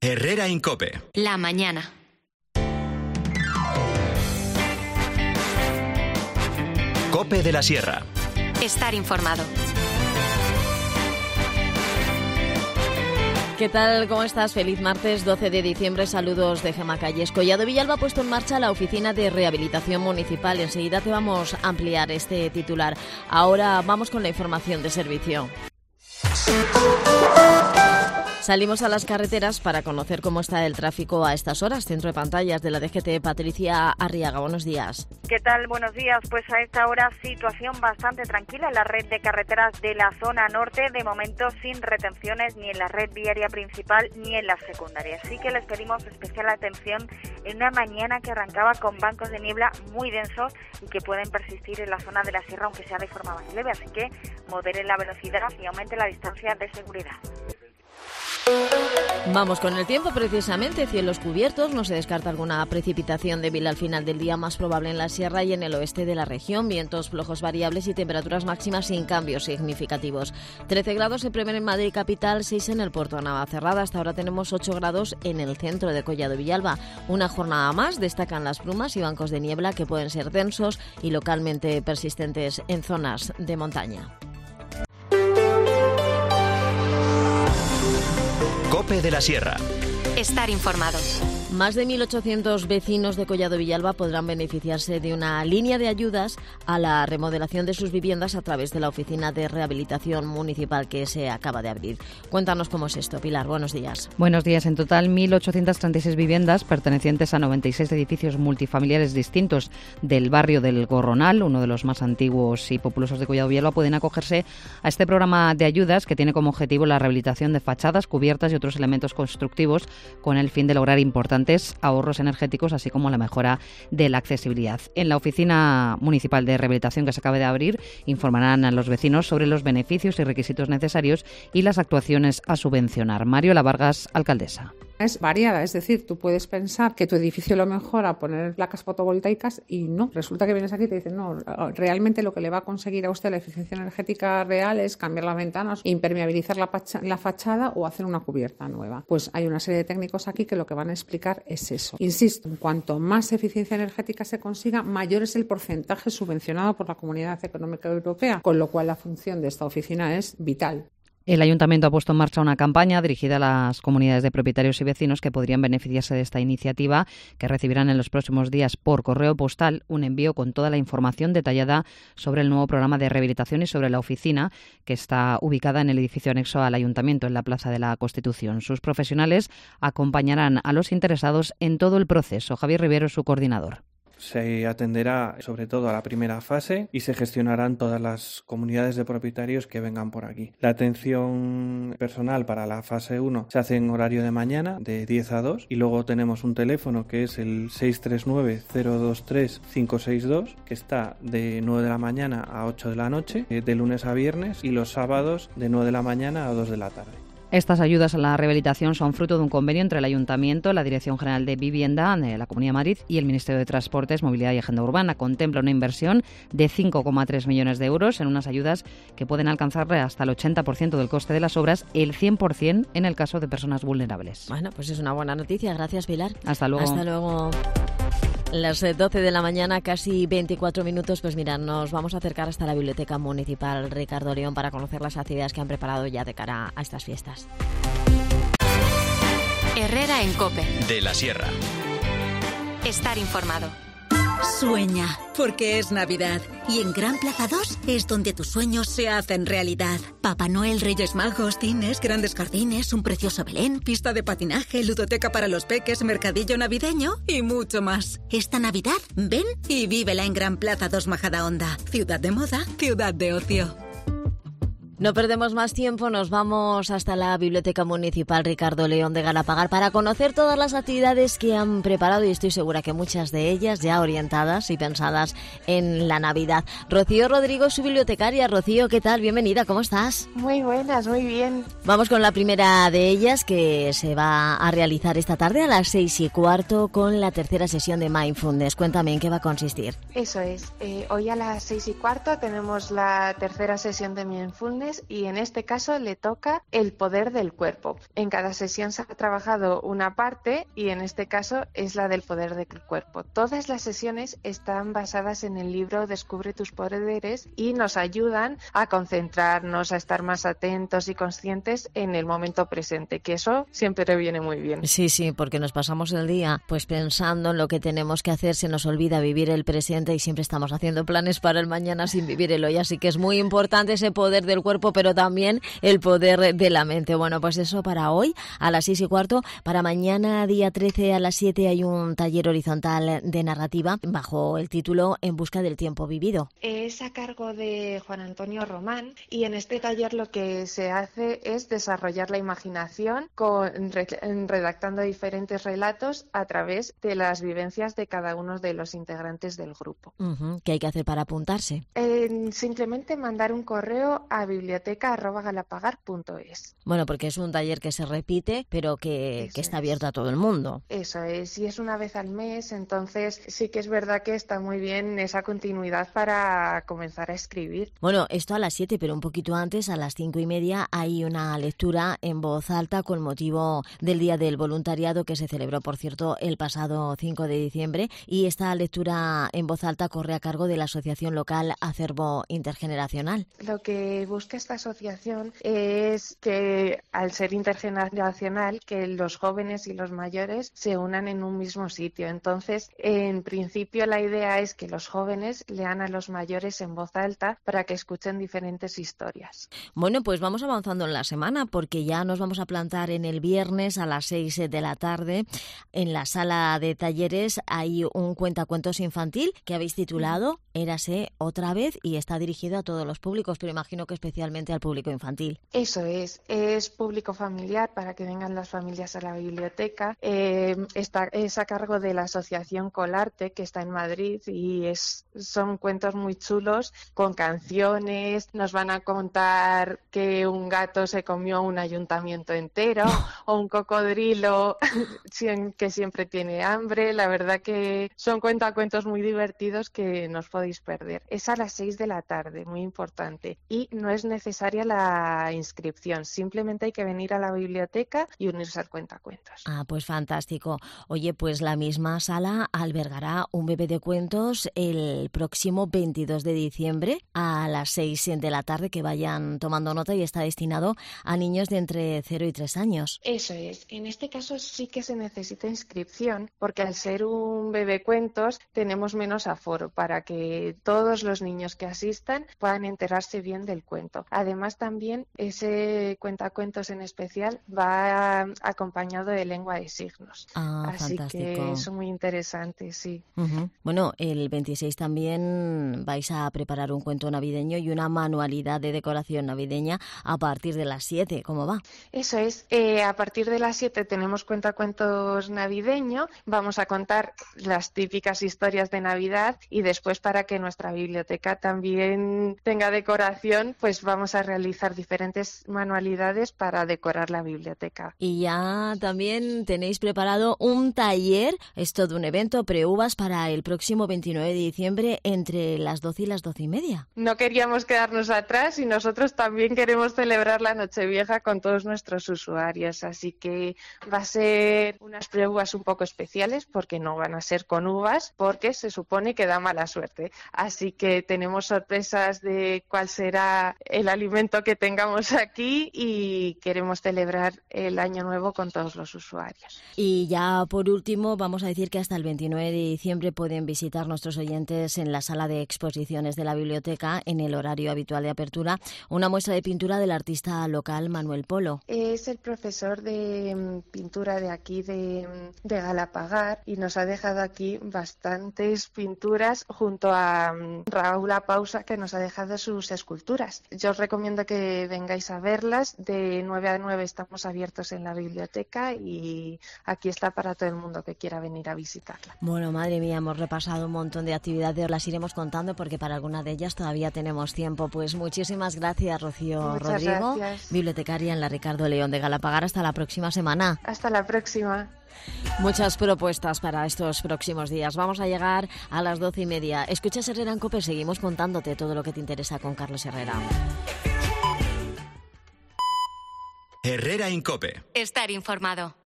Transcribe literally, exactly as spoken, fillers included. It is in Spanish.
Herrera en COPE. La mañana. COPE de la Sierra. Estar informado. ¿Qué tal? ¿Cómo estás? Feliz martes doce de diciembre. Saludos de Gemma Calles. Collado Villalba ha puesto en marcha la Oficina de Rehabilitación Municipal. Enseguida te vamos a ampliar este titular. Ahora vamos con la información de servicio. Salimos a las carreteras para conocer cómo está el tráfico a estas horas. Centro de pantallas de la D G T, Patricia Arriaga. Buenos días. ¿Qué tal? Buenos días. Pues a esta hora situación bastante tranquila en la red de carreteras de la zona norte. De momento sin retenciones ni en la red viaria principal ni en la secundaria. Así que les pedimos especial atención en una mañana que arrancaba con bancos de niebla muy densos y que pueden persistir en la zona de la sierra, aunque sea de forma más leve. Así que moderen la velocidad y aumente la distancia de seguridad. Vamos con el tiempo, precisamente. Cielos cubiertos, no se descarta alguna precipitación débil al final del día, más probable en la sierra y en el oeste de la región. Vientos flojos variables y temperaturas máximas sin cambios significativos. trece grados se prevén en Madrid capital, seis en el puerto de Navacerrada. Hasta ahora tenemos ocho grados en el centro de Collado Villalba. Una jornada más, destacan las brumas y bancos de niebla que pueden ser densos y localmente persistentes en zonas de montaña. COPE de la Sierra. Estar informado. Más de mil ochocientos vecinos de Collado Villalba podrán beneficiarse de una línea de ayudas a la remodelación de sus viviendas a través de la Oficina de Rehabilitación Municipal que se acaba de abrir. Cuéntanos cómo es esto, Pilar. Buenos días. Buenos días. En total, mil ochocientas treinta y seis viviendas pertenecientes a noventa y seis edificios multifamiliares distintos del barrio del Gorronal, uno de los más antiguos y populosos de Collado Villalba, pueden acogerse a este programa de ayudas que tiene como objetivo la rehabilitación de fachadas, cubiertas y otros elementos constructivos con el fin de lograr importantes ahorros energéticos, así como la mejora de la accesibilidad. En la Oficina Municipal de Rehabilitación que se acaba de abrir, informarán a los vecinos sobre los beneficios y requisitos necesarios y las actuaciones a subvencionar. Mariola Vargas, alcaldesa. Es variada, es decir, tú puedes pensar que tu edificio lo mejora poner placas fotovoltaicas y no, resulta que vienes aquí y te dicen no, realmente lo que le va a conseguir a usted la eficiencia energética real es cambiar las ventanas, impermeabilizar la, pacha, la fachada o hacer una cubierta nueva. Pues hay una serie de técnicos aquí que lo que van a explicar es eso. Insisto, cuanto más eficiencia energética se consiga, mayor es el porcentaje subvencionado por la Comunidad Económica Europea, con lo cual la función de esta oficina es vital. El Ayuntamiento ha puesto en marcha una campaña dirigida a las comunidades de propietarios y vecinos que podrían beneficiarse de esta iniciativa, que recibirán en los próximos días por correo postal un envío con toda la información detallada sobre el nuevo programa de rehabilitación y sobre la oficina, que está ubicada en el edificio anexo al Ayuntamiento, en la Plaza de la Constitución. Sus profesionales acompañarán a los interesados en todo el proceso. Javier Rivero es su coordinador. Se atenderá sobre todo a la primera fase y se gestionarán todas las comunidades de propietarios que vengan por aquí. La atención personal para la fase uno se hace en horario de mañana de diez a dos y luego tenemos un teléfono que es el seis tres nueve, cero dos tres, cinco seis dos que está de nueve de la mañana a ocho de la noche, de lunes a viernes, y los sábados de nueve de la mañana a dos de la tarde. Estas ayudas a la rehabilitación son fruto de un convenio entre el Ayuntamiento, la Dirección General de Vivienda de la Comunidad de Madrid y el Ministerio de Transportes, Movilidad y Agenda Urbana. Contempla una inversión de cinco coma tres millones de euros en unas ayudas que pueden alcanzar hasta el ochenta por ciento del coste de las obras, el cien por ciento en el caso de personas vulnerables. Bueno, pues es una buena noticia. Gracias, Pilar. Hasta luego. Hasta luego. Las doce de la mañana, casi veinticuatro minutos, pues mira, nos vamos a acercar hasta la Biblioteca Municipal Ricardo León para conocer las actividades que han preparado ya de cara a estas fiestas. Herrera en COPE. De la Sierra. Estar informado. Sueña, porque es Navidad. Y en Gran Plaza dos es donde tus sueños se hacen realidad. Papá Noel, Reyes Magos, cines, grandes jardines, un precioso Belén, pista de patinaje, ludoteca para los peques, mercadillo navideño y mucho más. Esta Navidad, ven y vívela en Gran Plaza dos Majadahonda. Ciudad de moda, ciudad de ocio. No perdemos más tiempo, nos vamos hasta la Biblioteca Municipal Ricardo León de Galapagar para conocer todas las actividades que han preparado y estoy segura que muchas de ellas ya orientadas y pensadas en la Navidad. Rocío Rodrigo es su bibliotecaria. Rocío, ¿qué tal? Bienvenida, ¿cómo estás? Muy buenas, muy bien. Vamos con la primera de ellas que se va a realizar esta tarde a las seis y cuarto con la tercera sesión de Mindfulness. Cuéntame en qué va a consistir. Eso es, eh, hoy a las seis y cuarto tenemos la tercera sesión de Mindfulness sesiones y en este caso le toca el poder del cuerpo. En cada sesión se ha trabajado una parte y en este caso es la del poder del cuerpo. Todas las sesiones están basadas en el libro Descubre tus poderes y nos ayudan a concentrarnos, a estar más atentos y conscientes en el momento presente, que eso siempre viene muy bien. Sí, sí, porque nos pasamos el día pues pensando en lo que tenemos que hacer, se nos olvida vivir el presente y siempre estamos haciendo planes para el mañana sin vivir el hoy, así que es muy importante ese poder del cuerpo, pero también el poder de la mente. Bueno, pues eso para hoy a las seis y cuarto. Para mañana, día trece a las siete, hay un taller horizontal de narrativa bajo el título En busca del tiempo vivido. Es a cargo de Juan Antonio Román y en este taller lo que se hace es desarrollar la imaginación con, redactando diferentes relatos a través de las vivencias de cada uno de los integrantes del grupo. Uh-huh. ¿Qué hay que hacer para apuntarse? Eh, simplemente mandar un correo a biblioteca arroba galapagar punto es. Bueno, porque es un taller que se repite, pero que, que está abierto a todo el mundo. Eso es, y es una vez al mes, entonces sí que es verdad que está muy bien esa continuidad para comenzar a escribir. Bueno, esto a las siete, pero un poquito antes, a las cinco y media, hay una lectura en voz alta con motivo del Día del Voluntariado que se celebró, por cierto, el pasado cinco de diciembre, y esta lectura en voz alta corre a cargo de la asociación local Acervo Intergeneracional. Lo que busca esta asociación es que, al ser intergeneracional, que los jóvenes y los mayores se unan en un mismo sitio. Entonces, en principio, la idea es que los jóvenes lean a los mayores en voz alta para que escuchen diferentes historias. Bueno, pues vamos avanzando en la semana porque ya nos vamos a plantar en el viernes a las seis de la tarde. En la sala de talleres hay un cuentacuentos infantil que habéis titulado Érase otra vez y está dirigido a todos los públicos, pero imagino que especialmente al público infantil. Eso es, es público familiar para que vengan las familias a la biblioteca. Eh, está, es a cargo de la asociación Colarte, que está en Madrid, y es, son cuentos muy chulos con canciones. Nos van a contar que un gato se comió un ayuntamiento entero o un cocodrilo que siempre tiene hambre. La verdad que son cuentacuentos muy divertidos que no os podéis perder. Es a las seis de la tarde, muy importante, y no es necesaria la inscripción, simplemente hay que venir a la biblioteca y unirse al cuentacuentos. Ah, pues fantástico. Oye, pues la misma sala albergará un bebé de cuentos el próximo veintidós de diciembre a las seis de la tarde, que vayan tomando nota, y está destinado a niños de entre cero y tres años. Eso es. En este caso sí que se necesita inscripción, porque al ser un bebé cuentos tenemos menos aforo para que todos los niños que asistan puedan enterarse bien del cuento. Además, también ese cuentacuentos en especial va acompañado de lengua de signos. Ah, así fantástico. Que es muy interesante, sí. Uh-huh. Bueno, el veintiséis también vais a preparar un cuento navideño y una manualidad de decoración navideña a partir de las siete. ¿Cómo va? Eso es. Eh, a partir de las siete tenemos cuentacuentos navideño. Vamos a contar las típicas historias de Navidad y después, para que nuestra biblioteca también tenga decoración, pues vamos a realizar diferentes manualidades para decorar la biblioteca. Y ya también tenéis preparado un taller, es todo un evento pre-uvas para el próximo veintinueve de diciembre entre las doce y las doce y media. No queríamos quedarnos atrás y nosotros también queremos celebrar la Nochevieja con todos nuestros usuarios, así que va a ser unas pre-uvas un poco especiales porque no van a ser con uvas, porque se supone que da mala suerte. Así que tenemos sorpresas de cuál será el alimento que tengamos aquí y queremos celebrar el Año Nuevo con todos los usuarios. Y ya por último vamos a decir que hasta el veintinueve de diciembre pueden visitar nuestros oyentes en la sala de exposiciones de la biblioteca, en el horario habitual de apertura, una muestra de pintura del artista local Manuel Polo. Es el profesor de pintura de aquí de, de Galapagar y nos ha dejado aquí bastantes pinturas junto a Raúl Apausa, que nos ha dejado sus esculturas. Yo os recomiendo que vengáis a verlas. De nueve a nueve estamos abiertos en la biblioteca y aquí está para todo el mundo que quiera venir a visitarla. Bueno, madre mía, hemos repasado un montón de actividades, las iremos contando porque para algunas de ellas todavía tenemos tiempo. Pues muchísimas gracias, Rocío Muchas Rodrigo, gracias. bibliotecaria en la Ricardo León de Galapagar. Hasta la próxima semana. Hasta la próxima. Muchas propuestas para estos próximos días. Vamos a llegar a las doce y media. Escuchas Herrera en COPE, seguimos contándote todo lo que te interesa con Carlos Herrera. Herrera Incope. Estar informado.